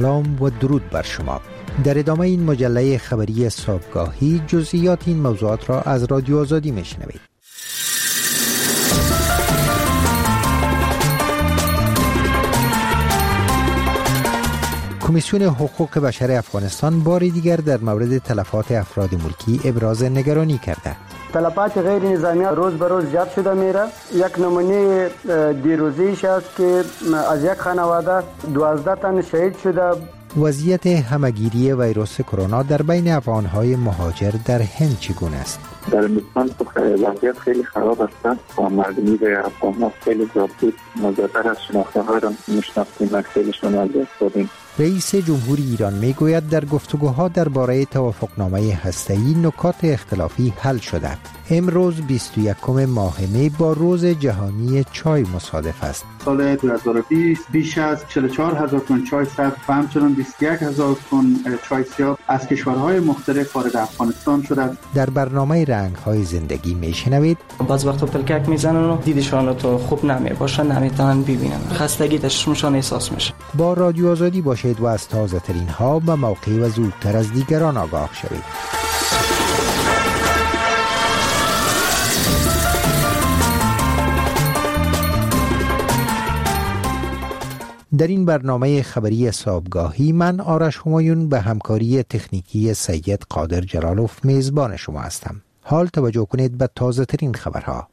سلام و درود بر شما. در ادامه این مجله خبری صبحگاهی جزئیات این موضوعات را از رادیو آزادی میشنوید. کمیسیون حقوق بشر افغانستان بار دیگر در مورد تلفات افراد ملکی ابراز نگرانی کرده. تلفات غیر نظامی روز به روز زیاد شده میره. یک نمونه دیروزیش است که از یک خانواده 12 تن شهید شده. وضعیت همگیری ویروس کرونا در بین افغان‌های مهاجر در هند چگونه است؟ در هندوستان وضعیت خیلی خراب است و مردمی به افغان‌ها خیلی زیاد بود. مزدر از شناخته‌ها را می‌شناختیم و خیلیشون از دست دادیم. رئیس جمهوری ایران میگوید در گفتگوها درباره توافقنامه هسته‌ای نکات اختلافی حل شده. امروز 21 ماه می با روز جهانی چای مصادف است. سال 2020 بیش از 44,000 تن چای سبز و همچنین 21,000 تن چای سیاه از کشورهای مختلف وارد افغانستان شده. در برنامه رنگ‌های زندگی میشنوید بعض وقتا پلکک میزنن و دیدشان تو خوب نمیباشن، نمیتونن ببینن، خستگی در چشمشان احساس میشه. با رادیو آزادی باشید و از تازه ترین ها و موقعی و زودتر از دیگران آگاه شوید. در این برنامه خبری صبحگاهی من آرش همایون به همکاری تکنیکی سید قادر جلالوف میزبان شما هستم. حال توجه کنید به تازه ترین خبرها.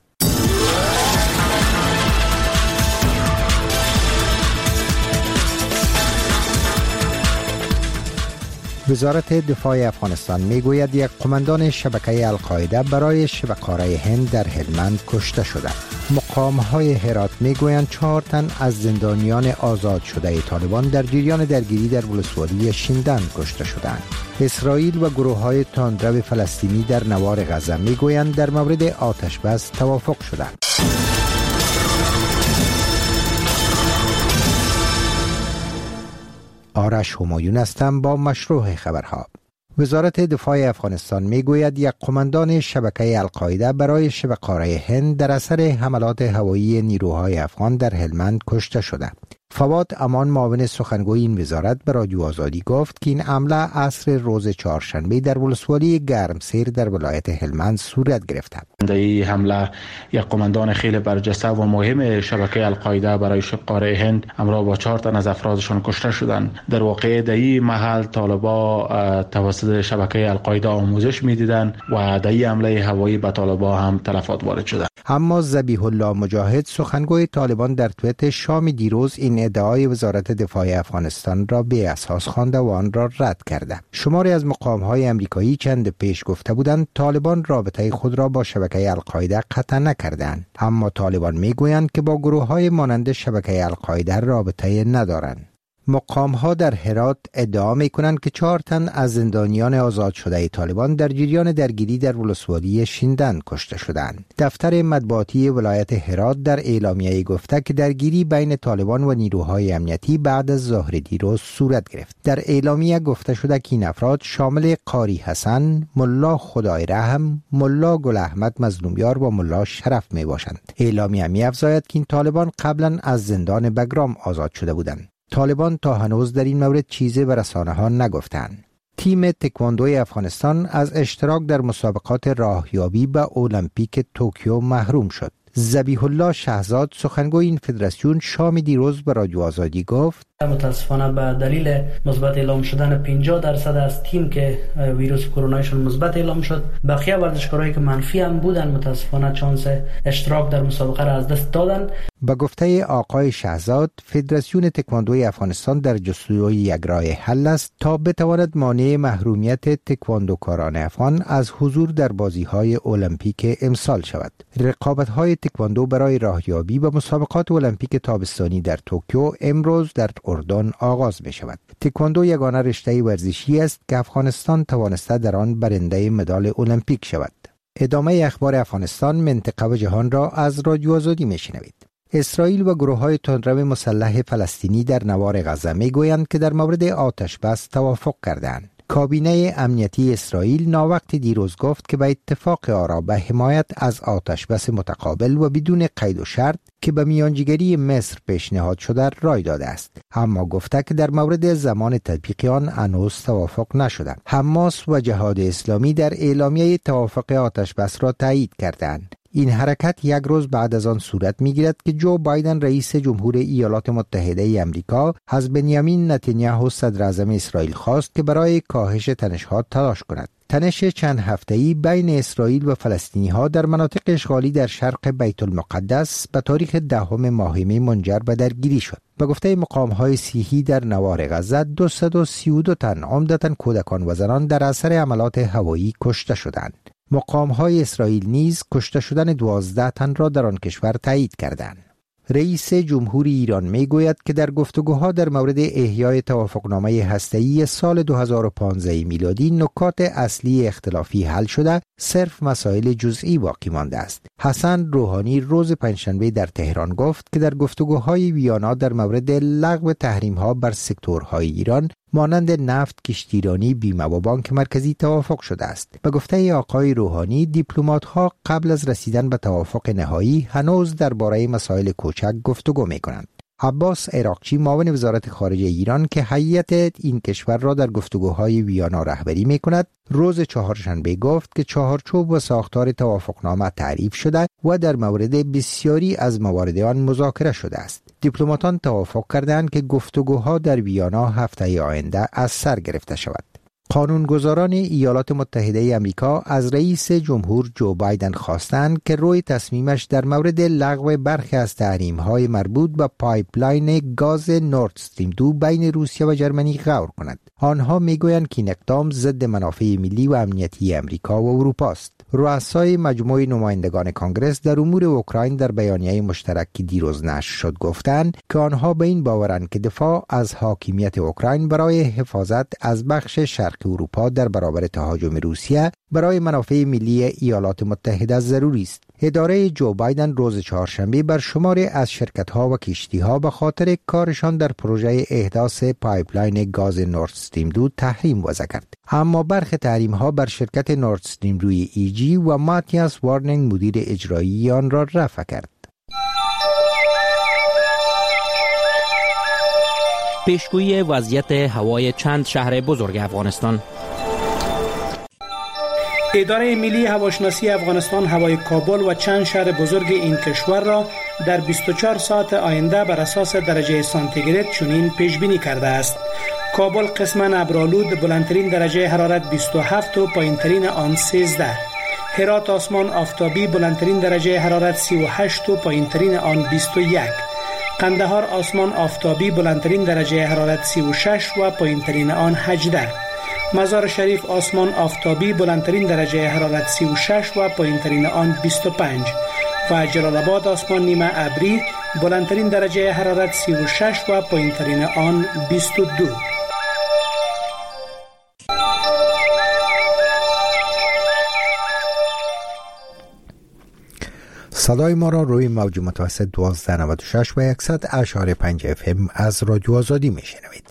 وزارت دفاع افغانستان میگوید یک قماندان شبکه القاعده برای شبه‌کارای هند در هلمند کشته شده. مقام‌های هرات میگویند 4 تن از زندانیان آزاد شده طالبان در جریان درگیری در ولسوالی شیندن کشته شدند. اسرائیل و گروه‌های تندرو فلسطینی در نوار غزه میگویند در مورد آتش بس توافق شده. آرش همایون هستم با مشروع خبرها. وزارت دفاع افغانستان میگوید یک قماندان شبکه القاعده برای شبه‌کارای هند در اثر حملات هوایی نیروهای افغان در هلمند کشته شده. فواد امان معاون سخنگوی این وزارت به رادیو آزادی گفت که این حمله عصر روز چهارشنبه در ولسوالی گرمسیر در ولایت هلمند صورت گرفته. در این حمله یک قماندان خیلی برجسته و مهم شبکه القاعده برای شبه‌کارای هند همراه با 4 تن از افرادشان کشته شدند. در واقع در این محل طالبا توسط شبکه القاعده آموزش میدیدند و در این حمله هوایی به طالبا هم تلفات وارد شده. اما ذبیح الله مجاهد سخنگوی طالبان در توییت شام دیروز این ادعای وزارت دفاع افغانستان را بی اساس خوانده و آن را رد کرده. شماری از مقام‌های امریکایی چند پیش گفته بودند طالبان رابطه خود را با شبکه القاعده قطع نکردند، اما طالبان میگویند که با گروه‌های مانند شبکه القاعده رابطه ندارند. مقام‌ها در هرات ادعا می‌کنند که 4 تن از زندانیان آزاد شده طالبان در جریان درگیری در ولسوالی شیندن کشته شدند. دفتر مطبوعاتی ولایت هرات در اعلامیه‌ای گفته که درگیری بین طالبان و نیروهای امنیتی بعد از ظهر دیروز صورت گرفت. در اعلامیه گفته شده که این افراد شامل قاری حسن، ملا خدای رحم، ملا گل احمد مظلومیار و ملا شرف میباشند. اعلامیه می‌افزاید که این طالبان قبلا از زندان بگرام آزاد شده بودند. طالبان تا هنوز در این مورد چیزی به رسانه‌ها نگفتند. تیم تکواندوی افغانستان از اشتراک در مسابقات راهیابی به المپیک توکیو محروم شد. ذبیح الله شهزاد سخنگوی این فدراسیون شام دیروز به رادیو آزادی گفت متاسفانه به دلیل مثبت اعلام شدن 50% از تیم که ویروس کرونایشون مثبت اعلام شد، بقیه ورزشکارایی که منفی هم بودن متاسفانه چانس اشتراک در مسابقه را از دست دادن. با گفته آقای شهزاد، فدراسیون تکواندوی افغانستان در جستجوی یک راه حل است تا بتواند مانع محرومیت تکواندوکاران افغان از حضور در بازی‌های المپیک امسال شود. رقابت‌های تکواندو برای راهیابی به مسابقات المپیک تابستانی در توکیو امروز در اردن آغاز می شود. تکواندو یگانه رشته ورزشی است که افغانستان توانسته در آن برنده مدال المپیک شود. ادامه اخبار افغانستان، منطقه و جهان را از رادیو آزادی می شنوید. اسرائیل و گروه‌های تندرو مسلح فلسطینی در نوار غزه می‌گویند که در مورد آتش بس توافق کردند. کابینه امنیتی اسرائیل ناوقت دیروز گفت که به اتفاق آرا به حمایت از آتش بس متقابل و بدون قید و شرط که به میانجیگری مصر پیشنهاد شده رای داده است، اما گفته که در مورد زمان تطبیق آن هنوز توافق نشده. حماس و جهاد اسلامی در اعلامیه توافق آتش بس را تایید کردند. این حرکت یک روز بعد از آن صورت می‌گیرد که جو بایدن رئیس جمهور ایالات متحده ای آمریکا از بنیامین نتانیاهو صدر اعظم اسرائیل خواست که برای کاهش تنش‌ها تلاش کند. تنش چند هفته‌ای بین اسرائیل و فلسطینی‌ها در مناطق اشغالی در شرق بیت المقدس به تاریخ 10 ماه می منجر به درگیری شد. به گفته مقام‌های صحی در نوار غزه 232 تن عمدتاً کودکان و زنان در اثر حملات هوایی کشته شدند. مقام‌های اسرائیل نیز کشته شدن 12 تن را در آن کشور تایید کردند. رئیس جمهور ایران میگوید که در گفتگوها در مورد احیای توافقنامه هسته‌ای سال 2015 میلادی نکات اصلی اختلافی حل شده، صرف مسائل جزئی باقی مانده است. حسن روحانی روز پنجشنبه در تهران گفت که در گفتگوهای ویانا در مورد لغو تحریم‌ها بر سکتورهای ایران مانند نفت، کشتیرانی، بیمه و بانک مرکزی توافق شده است. به گفته آقای روحانی، دیپلمات‌ها قبل از رسیدن به توافق نهایی هنوز درباره مسائل کوچک گفتگو می‌کنند. عباس عراقچی معاون وزارت خارجه ایران که هیئت این کشور را در گفتگوهای ویانا رهبری می‌کند، روز چهارشنبه گفت که چهارچوب و ساختار توافقنامه تعریف شده و در مورد بسیاری از موارد آن مذاکره شده است. دیپلماتان توافق کردند که گفتگوها در ویانا هفته آینده از سر گرفته شود. قانونگذاران ایالات متحده آمریکا از رئیس جمهور جو بایدن خواستند که روی تصمیمش در مورد لغو برخی از تحریم‌های مربوط به پایپلاین گاز نورد استریم 2 بین روسیه و جرمنی غور کند. آنها میگویند که این اقدام ضد منافع ملی و امنیتی آمریکا و اروپا است. رؤسای مجموعه نمایندگان کنگره در امور اوکراین در بیانیه مشترکی دیروز نشر شد گفتند که آنها به این باورند که دفاع از حاکمیت اوکراین برای حفاظت از بخش شرق اروپا در برابر تهاجم روسیه برای منافع ملی ایالات متحده ضروری است. اداره جو بایدن روز چهارشنبه بر شماری از شرکت‌ها و کشتی‌ها به خاطر کارشان در پروژه احداث پایپلاین گاز نورد استریم 2 تحریم وضع کرد. اما برخی تحریم‌ها بر شرکت نورد استریم 2 ایجی و ماتیاس وارنینگ مدیر اجرایی آن را رفع کرد. پیشگویی وضعیت هوای چند شهر بزرگ افغانستان. اداره ملی هواشناسی افغانستان هوای کابل و چند شهر بزرگ این کشور را در 24 ساعت آینده بر اساس درجه سانتیگراد چنین پیش بینی کرده است. کابل قسماً ابرآلود، بلندترین درجه حرارت 27 و پایینترین آن 13. هرات آسمان آفتابی، بلندترین درجه حرارت 38 و پایینترین آن 21. قندهار آسمان آفتابی، بلندترین درجه حرارت 36 و پایینترین آن 18. مزار شریف آسمان آفتابی، بلندترین درجه حرارت 36 و پایینترین آن 25. و جلال آباد آسمان نیمه ابری، بلندترین درجه حرارت 36 و پایینترین آن 22. صدای ما را روی موج متوسط 1296 و 100.5 FM از رادیو آزادی میشنوید.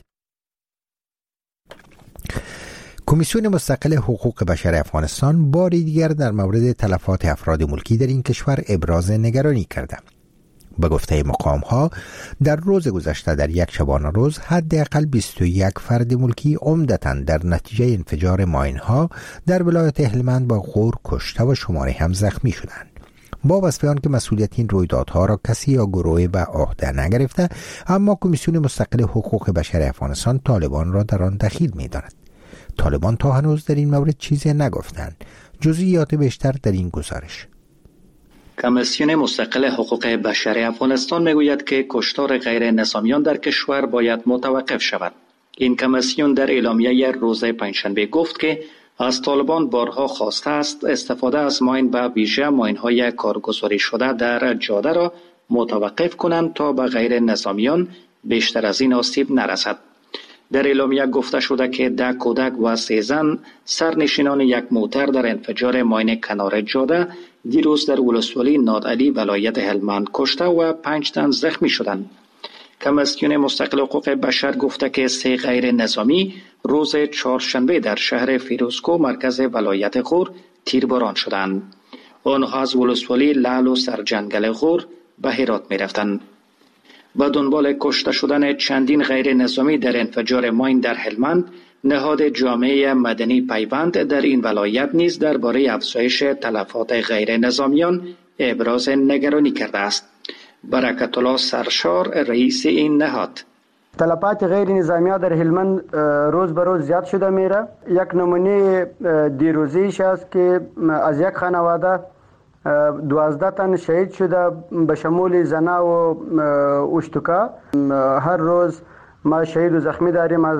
کمیسیون مستقل حقوق بشر افغانستان باری دیگر در مورد تلفات افراد ملکی در این کشور ابراز نگرانی کرده. به گفته مقام‌ها در روز گذشته در یک شبانه روز حداقل 21 فرد ملکی عمدتاً در نتیجه انفجار ماین‌ها در ولایت هلمند با غور کشته و شماری هم زخمی شدند. با وصف آن که مسئولیت این رویدادها را کسی یا گروهی به عهده نگرفته، اما کمیسیون مستقل حقوق بشر افغانستان طالبان را در آن دخیل می‌داند. طالبان تا هنوز در این مورد چیزی نگفتند. جزئیات بیشتر در این گزارش. کمیسیون مستقل حقوق بشر افغانستان میگوید که کشتار غیر نظامیان در کشور باید متوقف شود. این کمیسیون در اعلامیه روز پنجشنبه گفت که از طالبان بارها خواسته است استفاده از ماین به ویژه ماین‌های کارگزاری شده در جاده را متوقف کنند تا به غیر نظامیان بیشتر از این آسیب نرسد. در اعلامیه گفته شده که 10 کودک و 3 زن سرنشینان یک موتر در انفجار ماین کنار جاده دیروز در ولسوالی نادعلی ولایت هلمند کشته و 5 تن زخمی شدند. کمیسیون مستقل حقوق بشر گفته که 3 غیر نظامی روز چهارشنبه در شهر فیروزکوه مرکز ولایت غور تیرباران شدند. آنها از ولسوالی لعل و سرجنگل غور به هرات می رفتند. به دنبال کشته شدن چندین غیر نظامی در انفجار ماین در هلمند، نهاد جامعه مدنی پیوند در این ولایت نیز درباره افزایش تلفات غیر نظامیان ابراز نگرانی کرده است. برکت الله سرشار رئیس این نهاد: تلفات غیر نظامی در هلمند روز به روز زیاد شده میره. یک نمونه دیروزیش است که از یک خانواده 12 تن شهید شده به شمول زنا و اشتکا. هر روز ما شهید و زخمی داریم از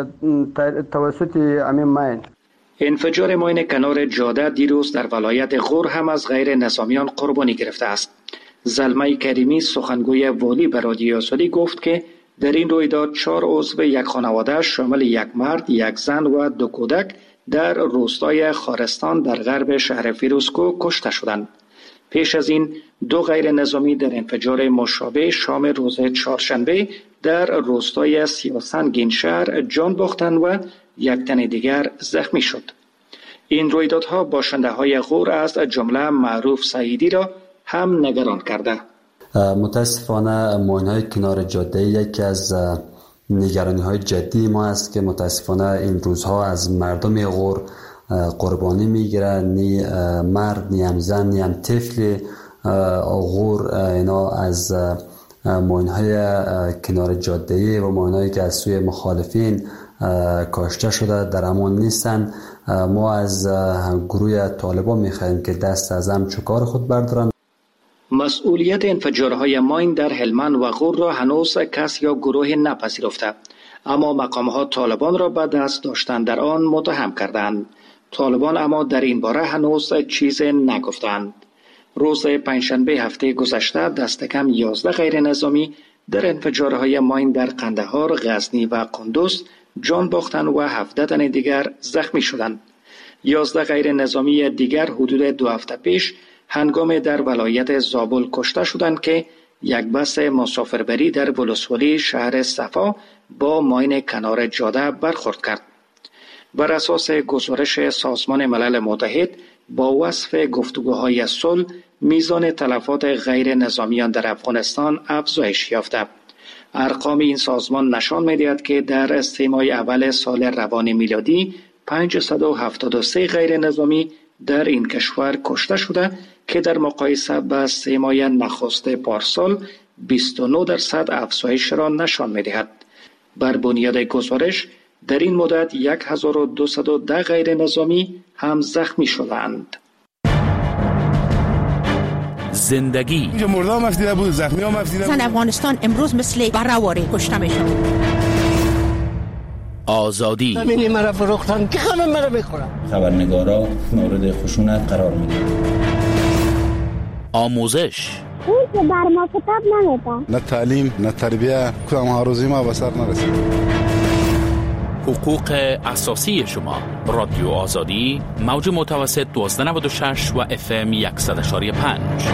توسط امین ماین. انفجار ماین کنار جاده دیروز در ولایت غور هم از غیر نظامیان قربانی گرفته است. زلمه کریمی سخنگوی والی به رادیو آزادی گفت که در این رویداد 4 عضو یک خانواده شامل یک مرد، یک زن و 2 کودک در روستای خارستان در غرب شهر فیروزکوه کشته شدند. پیش از این 2 غیر نظامی در انفجار مشابه شام روز چهارشنبه در روستای سیاسنگین شهر جان باختند و یک تن دیگر زخمی شد. این رویدادها باشنده‌های غور از جمله معروف سعیدی را هم نگران کرده. متاسفانه ماین‌های کنار جاده یکی از نگرانی‌های جدی ما است که متاسفانه این روزها از مردم غور قربانی میگیره. نی مرد، نی هم زن، نی هم طفل غور اینا از ماین‌های کنار جاده و ماین‌هایی که از سوی مخالفین کاشته شده در امان نیستن. ما از گروه طالبان می‌خواهیم که دست از همچو کار خود بردارن. مسئولیت انفجارهای ماین در هلمند و غور را هنوز کس یا گروه نپذیرفته، اما مقامات طالبان را به دست داشتن در آن متهم کردند. طالبان اما در این باره هنوز چیز نگفتند. روز پنجشنبه هفته گذشته دست کم 11 غیر نظامی در انفجارهای ماین در قندهار، غزنی و قندوز جان باختند و 17 تن دیگر زخمی شدند. 11 غیر نظامی دیگر حدود 2 هفته پیش هنگام در ولایت زابل کشته شدند که یک بس مسافربری در ولسوالی شهر صفا با ماین کنار جاده برخورد کرد. بر اساس گزارش سازمان ملل متحد با وصف گفتگوهای صلح، میزان تلفات غیر نظامیان در افغانستان افزایش یافته. ارقام این سازمان نشان می‌دهد که در 3 ماه اول سال روان میلادی 573 غیر نظامی در این کشور کشته شده که در مقایسه با 3 ماه نخست پارسال 29% افزایش را نشان می‌دهد. بر بنیاد گزارش در این مدت 1210 غیر نظامی هم زخمی شدند. زندگی اینجا مرده هم افدیده بود، زخمی هم افدیده بود. افغانستان امروز مثل بره‌واری کشته میشد. آزادی همینی مرا فروختن که همه مرا میخورن. خبرنگارا مورد خشونت قرار میدن. آموزش اون که بر ما کتاب نمیده. نه تعلیم نه تربیه، کدام هاروزی ما به سر نرسید. حقوق اساسی شما. رادیو آزادی، موج متوسط 1296 و FM 100.5.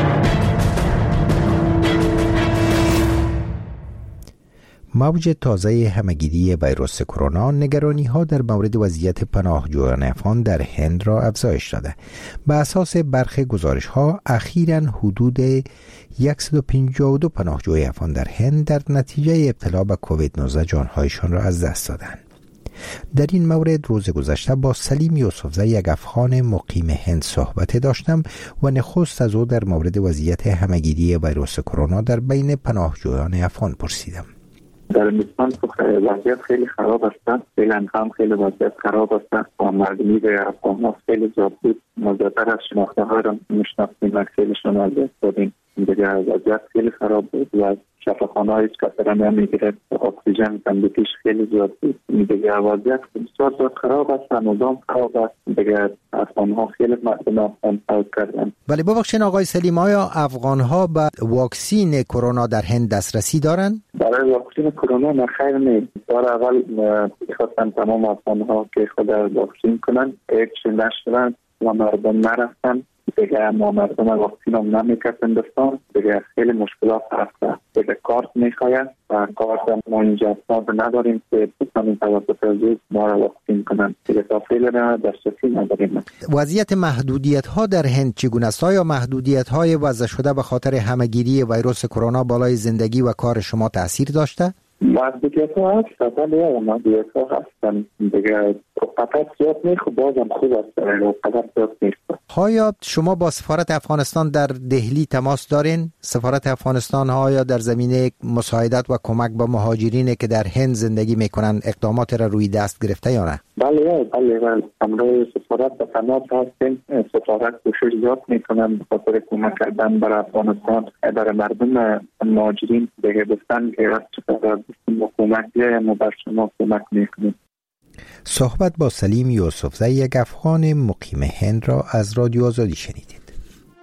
موج تازه همه‌گیری ویروس کرونا نگرانی‌ها در مورد وضعیت پناهجویان افغان در هند را افزایش داده. به اساس برخی گزارش‌ها اخیراً حدود 152 پناهجوی افغان در هند در نتیجه ابتلا به کووید 19 جان‌هایشان را از دست دادند. در این مورد روز گذشته با سلیم یوسفزی، یک افغان مقیم هند، صحبت داشتم و نخست از او در مورد وضعیت همه‌گیری ویروس کرونا در بین پناهجویان افغان پرسیدم. در هندوستان وضعیت خیلی خراب است. فعلا هم خیلی وضعیت خراب است و مردمی به افغان‌ها خیلی زیاد بود. ما زیادتر از شناخته ها را میشناختیم و خیلیشون از دست دادیم. دیگه وضعیت خیلی خراب بود و شفاخانه‌های کسرا نمیگیره، اکسیژن کمبودیش خیلی زیاد بود. دیگه وضعیت بسیار خراب است، نظام خراب است. دیگه افغان‌ها خیلی مردم افغان فوت کردن. ولی ببخشید آقای سلیم، آیا افغان‌ها به واکسین کرونا در هند دسترسی دارن؟ برای واکسین کرونا نخیر نیست. بار اول می‌خواستن تمام افغان‌ها که خود واکسین کنن، هیچ نشدن و مردم نرفتن. دیگه ما مردم واکسین هم نمیکرد هندوستان، دیگه خیلی مشکلات هست. دیگه کارت میخواید و کارت ما اینجا نداریم که بتونیم توسط روز ما را واکسین کنن. دیگه تا فعلا دسترسی نداریم. وضعیت محدودیت ها در هند چگونه است؟ آیا محدودیت های وضع شده به خاطر همهگیری ویروس کرونا بالای زندگی و کار شما تاثیر داشته؟ محدودیت ها هست، ولی محدودیت ها هستن دیگه. قطعات زیاد نیست، بازم خوب است، قطعات زیاد نیست. آیا شما با سفارت افغانستان در دهلی تماس دارین؟ سفارت افغانستان ها یا در زمینه مساعدت و کمک به مهاجرین که در هند زندگی میکنن اقدامات را روی دست گرفته یا نه؟ بله امروز سفارت به تماس هستیم. سفارت کوشش زیاد میکنن به خاطر کمک کردن برای افغانستان، برای مردم مهاجرین. دیگه گفتن که وقتی کمک بیایم و بر شما کمک میکنیم. صحبت با سلیم یوسفزی، یک افغان مقیم هند، را از رادیو آزادی شنیدید.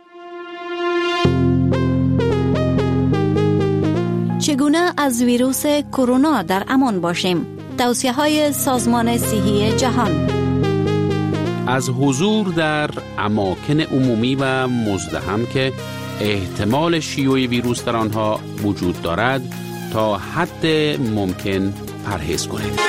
چگونه از ویروس کرونا در امان باشیم؟ توصیه‌های سازمان صحی جهان. از حضور در اماکن عمومی و مزدحم که احتمال شیوع ویروس در آنها وجود دارد تا حد ممکن پرهیز کنید.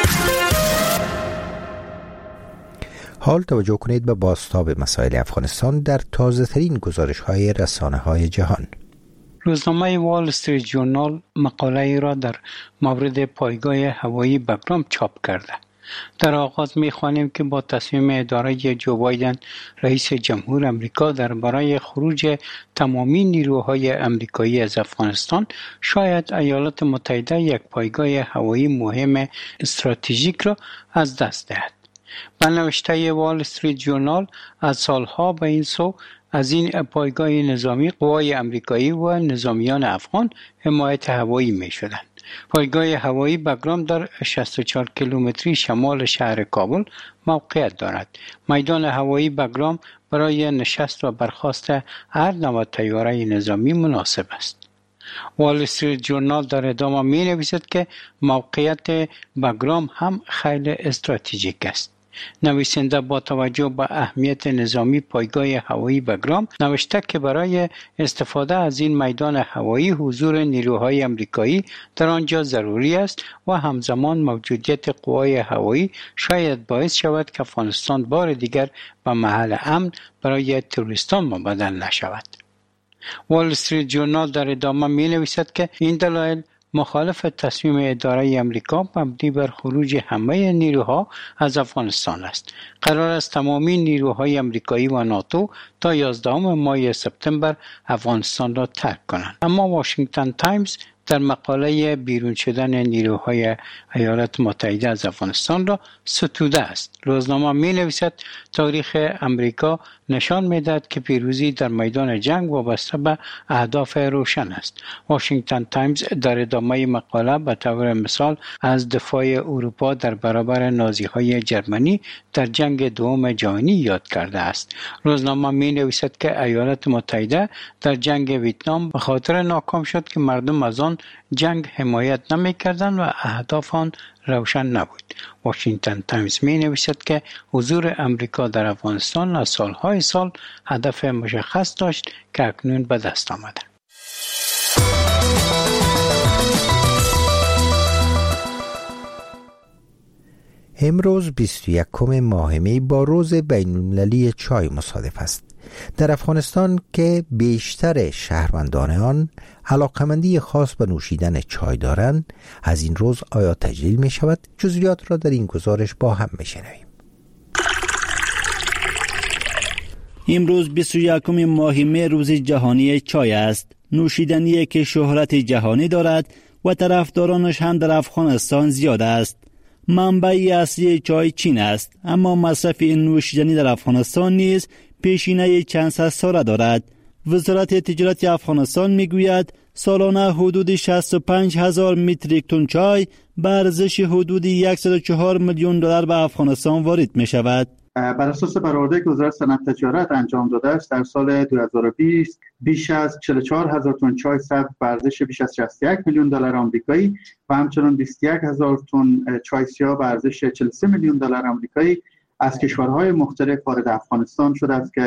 حال توجه کنید به بازتاب مسائل افغانستان در تازه‌ترین گزارش‌های رسانه‌های جهان. روزنامه وال استریت ژورنال مقاله ای را در مورد پایگاه هوایی بگرام چاپ کرده. در آغاز می‌خوانیم که با تصمیم اداره جو بایدن رئیس جمهور آمریکا درباره خروج تمامی نیروهای آمریکایی از افغانستان، شاید ایالات متحده یک پایگاه هوایی مهم استراتژیک را از دست دهد. به نوشته وال استریت ژورنال، از سالها به این سو از این پایگاه نظامی قوای آمریکایی و نظامیان افغان حمایت هوایی می شدند. پایگاه هوایی بگرام در 64 کیلومتری شمال شهر کابل موقعیت دارد. میدان هوایی بگرام برای نشست و برخاست هر نوع طیاره نظامی مناسب است. وال استریت ژورنال در ادامه می نویسد که موقعیت بگرام هم خیلی استراتژیک است. نویسنده با توجه به اهمیت نظامی پایگاه هوایی بگرام نوشته که برای استفاده از این میدان هوایی حضور نیروهای آمریکایی در آنجا ضروری است و همزمان موجودیت قوای هوایی شاید باعث شود که افغانستان بار دیگر به محل امن برای تروریستان مبدل نشود. وال استریت ژورنال در ادامه می نویسد که این دلایل مخالف تصمیم اداره آمریکا مبنی بر خروج همه نیروها از افغانستان است. قرار است تمامی نیروهای آمریکایی و ناتو تا 11 ماه سپتامبر افغانستان را ترک کنند. اما واشنگتن تایمز در مقاله بیرون شدن نیروهای ایالات متحده از افغانستان را ستوده است. روزنامه می نویسد تاریخ امریکا نشان می دهد که پیروزی در میدان جنگ وابسته به اهداف روشن است. واشنگتن تایمز در ادامه مقاله به طور مثال از دفاع اروپا در برابر نازیهای جرمنی در جنگ دوم جهانی یاد کرده است. روزنامه می نویسد که ایالات متحده در جنگ ویتنام به خاطر ناکام شد که مردم از آن جنگ حمایت نمی کردند و اهداف آن روشن نبود. واشنگتن تایمز می نویسد که حضور امریکا در افغانستان از سالهای سال هدف مشخص داشت که اکنون به دست آمده. امروز 21 ماه می با روز بین‌المللی چای مصادف است. در افغانستان که بیشتر شهروندان آن علاقمندی خاص به نوشیدن چای دارند، از این روز آیا تجلیل می شود؟ جزئیات را در این گزارش با هم می شنویم. امروز 21 ماه می روز جهانی چای است. نوشیدنی که شهرت جهانی دارد و طرفدارانش هم در افغانستان زیاد است. منبع اصلی چای چین است، اما مصرف این نوشیدنی در افغانستان نیز پیشینه چند صد ساله دارد. وزارت تجارت افغانستان میگوید سالانه حدود 65,000 متریک تن چای به ارزش حدود 104 میلیون دلار به افغانستان وارد می شود. بر اساس برآورده‌ای که وزارت صنعت تجارت انجام داده است، در سال 2020 بیش از 44,000 تن چای سبز به ارزش بیش از 61 میلیون دلار آمریکایی و همچنین 21,000 تن چای سیاه به ارزش 43 میلیون دلار آمریکایی از کشورهای مختلف وارد افغانستان شده است که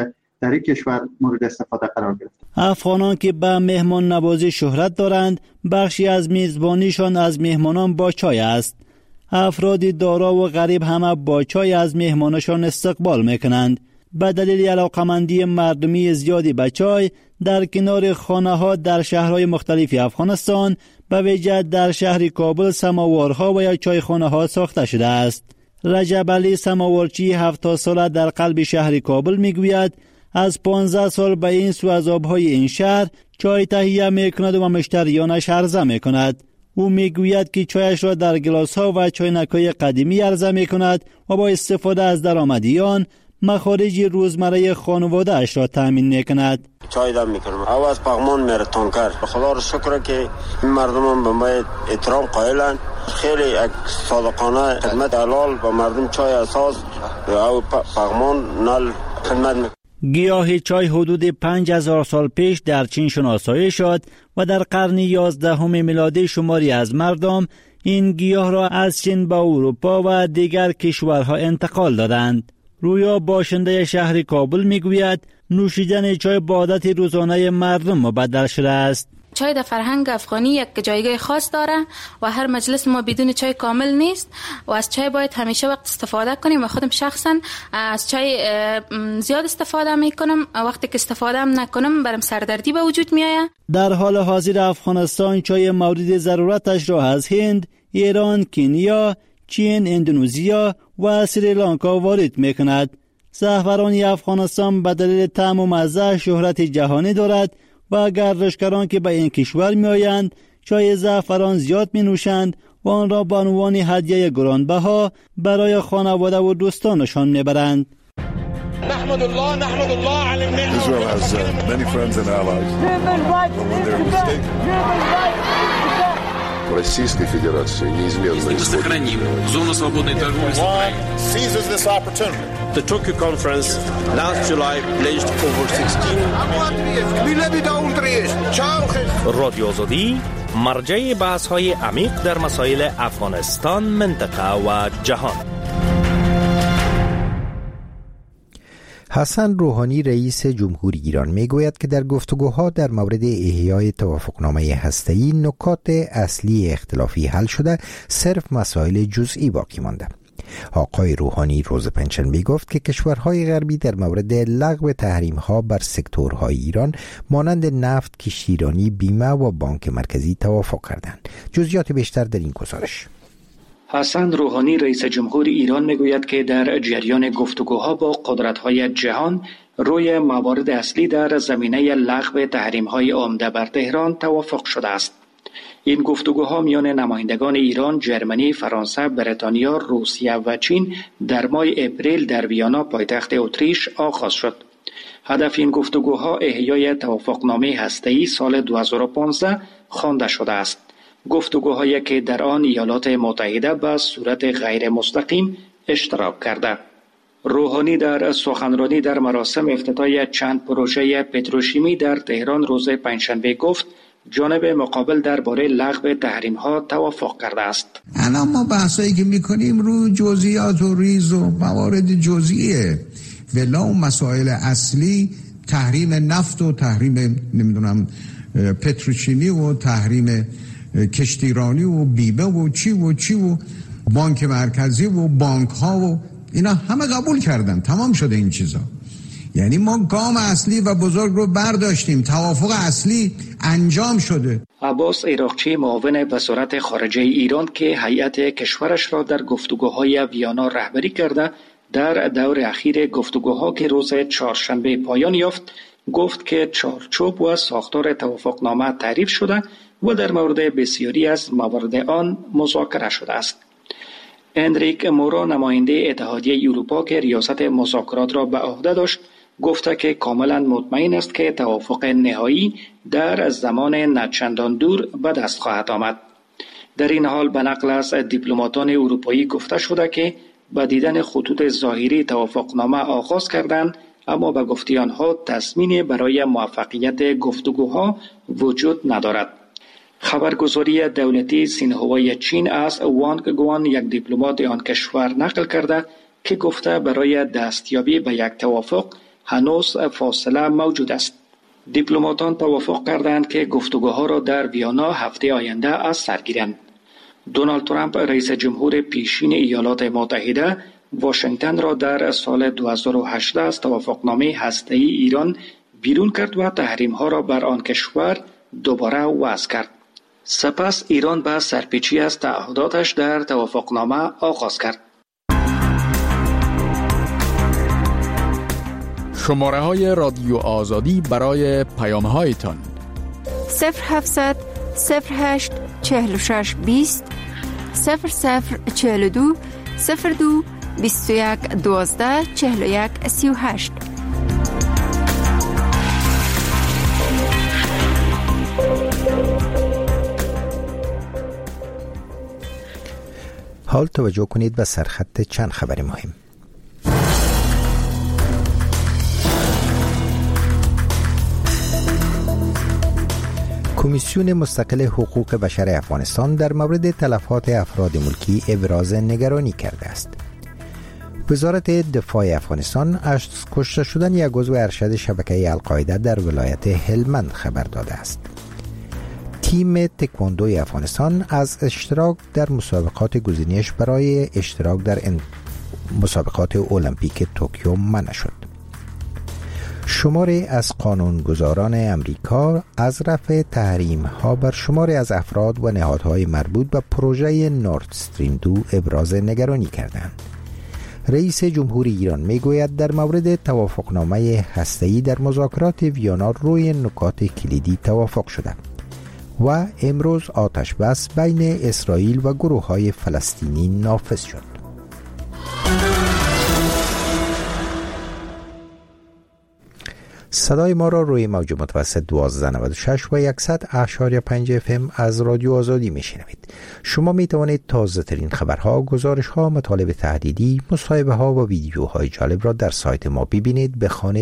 در این کشور مورد استفاده قرار گرفت. افغانان که به مهمان نوازی شهرت دارند، بخشی از میزبانیشان از مهمانان با چای است. افراد دارا و غریب همه با چای از مهمانشان استقبال میکنند. به دلیل علاقمندی مردمی زیادی به چای در کنار خانه ها در شهرهای مختلف افغانستان، به ویژه در شهر کابل سماوارها و یا چایخانه ها ساخته شده است. رجب علی سماوارچی 70 ساله در قلب شهر کابل میگوید از 15 سال به این سو از آبهای این شهر چای تهیه میکند و مشتریانش عرضه میکند. او میگوید که چایش را در گلاس ها و چاینک‌های قدیمی عرضه میکند و با استفاده از درآمدی آن مخارج روزمره خانواده اش را تامین میکند. چای دم میکنم او از پغمان میره تانکر. خدا رو شکر که این مردم به ما احترام قائلن. خیلی صادقانه خدمت حلال به مردم چای اساس او پغمان نل خدمت میکنه. گیاه چای حدود 5000 سال پیش در چین شناسایی شد و در قرن 11 میلادی شماری از مردم این گیاه را از چین به اروپا و دیگر کشورها انتقال دادند. رویا باشنده شهر کابل میگوید نوشیدن چای به عادت روزانه مردم مبدل شده است. چای در فرهنگ افغانی یک جایگاه خاص داره و هر مجلس ما بدون چای کامل نیست و از چای باید همیشه وقت استفاده کنیم و خودم شخصا از چای زیاد استفاده میکنم. وقتی که استفاده هم نکنم برام سردردی به وجود میآید. در حال حاضر افغانستان چای مورد ضرورتش را از هند، ایران، کنیا، چین، اندونزیا و سریلانکا وارد میکند. زعفران افغانستان به دلیل طعم و مزه شهرت جهانی دارد و گردشگران که به این کشور می آیند چای زعفران زیاد می نوشند و آن را به عنوان هدیه گرانبها برای خانواده و دوستانشان می برند. Israel has many friends and allies. When they're mistaken. Российской Федерации неизменно seizes this opportunity. The Tokyo conference last July pledged over 16 رادیو آزادی مرجع بحث‌های عمیق در مسائل افغانستان، منطقه و جهان. حسن روحانی رئیس جمهوری ایران میگوید که در گفتگوها در مورد احیای توافقنامه هسته‌ای نکات اصلی اختلافی حل شده، صرف مسائل جزئی باقی مانده. آقای روحانی روز پنجشنبه گفت که کشورهای غربی در مورد لغو تحریم‌ها بر سکتورهای ایران مانند نفت، کشتیرانی، بیمه و بانک مرکزی توافق کردند. جزئیات بیشتر در این گزارش. حسن روحانی رئیس جمهور ایران میگوید که در جریان گفتگوها با قدرت‌های جهان روی موارد اصلی در زمینه لغو تحریم‌های عمده بر تهران توافق شده است. این گفتگوها میان نمایندگان ایران، ژرمنی، فرانسه، بریتانیا، روسیه و چین در ماه اپریل در ویانا پایتخت اتریش آغاز شد. هدف این گفتگوها احیای توافقنامه هسته‌ای سال 2015 خوانده شده است. گفتگوهایی که در آن ایالات متحده به صورت غیر مستقیم اشتراک کرده. روحانی در سخنرانی در مراسم افتتاح چند پروژه پتروشیمی در تهران روز پنجشنبه گفت جانب مقابل درباره لغو تحریم‌ها توافق کرده است. الان ما بحثایی که می‌کنیم رو جزئیات و ریز و موارد جزئیه. ولی مسائل اصلی تحریم نفت و تحریم پتروشیمی و تحریم کشتیرانی و بیمه و چی و بانک مرکزی و بانک ها و اینا همه قبول کردن. تمام شده این چیزا. یعنی ما گام اصلی و بزرگ رو برداشتیم. توافق اصلی انجام شده. عباس عراقچی معاون وزارت خارجه ایران که هیئت کشورش را در گفتگوهای ویانا رهبری کرده در دور اخیر گفتگوها که روز چهارشنبه پایان یافت گفت که چارچوب و ساختار توافقنامه تعریف شده و در مورد بسیاری از موارد آن مذاکره شده است. انریک مورا نماینده اتحادیه اروپا که ریاست مذاکرات را به عهده داشت گفته که کاملا مطمئن است که توافق نهایی در زمان نچندان دور به دست خواهد آمد. در این حال به نقل از دیپلماتان اروپایی گفته شده که با دیدن خطوط ظاهری توافقنامه آغاز کردند، اما به گفته آنها تضمینی برای موفقیت گفتگوها وجود ندارد. خبرگزاری دولتی سینهوای چین از وانگ گوان یک دیپلمات آن کشور نقل کرده که گفته برای دستیابی به یک توافق هنوز فاصله موجود است. دیپلماتان توافق کردند که گفتگوها را در ویانا هفته آینده از سر گیرند. دونالد ترامپ رئیس جمهور پیشین ایالات متحده واشنگتن را در سال 2018 از توافقنامه هسته‌ای ایران بیرون کرد و تحریم‌ها را بر آن کشور دوباره وضع کرد. سپس ایران به سرپیچی از تعهداتش در توافقنامه آغاز کرد. شماره های رادیو آزادی برای پیام هایتان 0700 08 46 20 0042 02 21 12 41 38. حال توجه کنید به سرخط چند خبر مهم. کمیسیون مستقل حقوق بشر افغانستان در مورد تلفات افراد ملکی ابراز نگرانی کرده است. وزارت دفاع افغانستان از کشته شدن یک عضو ارشد شبکه القاعده در ولایت هلمند خبر داده است. تیم تکواندوی افغانستان از اشتراک در مسابقات گزینش برای اشتراک در مسابقات المپیک توکیو منع شد. شماری از قانونگذاران امریکا از رفع تحریم ها بر شماری از افراد و نهادهای مربوط به پروژه نورد استریم 2 ابراز نگرانی کردند. رئیس جمهور ایران میگوید در مورد توافقنامه هسته‌ای در مذاکرات ویانا روی نکات کلیدی توافق شده و امروز آتش بس بین اسرائیل و گروه‌های فلسطینی نافذ شد. صدای ما را روی موج متوسط 1296 و 100.5 FM از رادیو آزادی میشنوید. شما می توانید تازه ترین خبرها، گزارش‌ها، مطالب تحلیلی، مصاحبه‌ها و ویدیوهای جالب را در سایت ما ببینید، بخوانید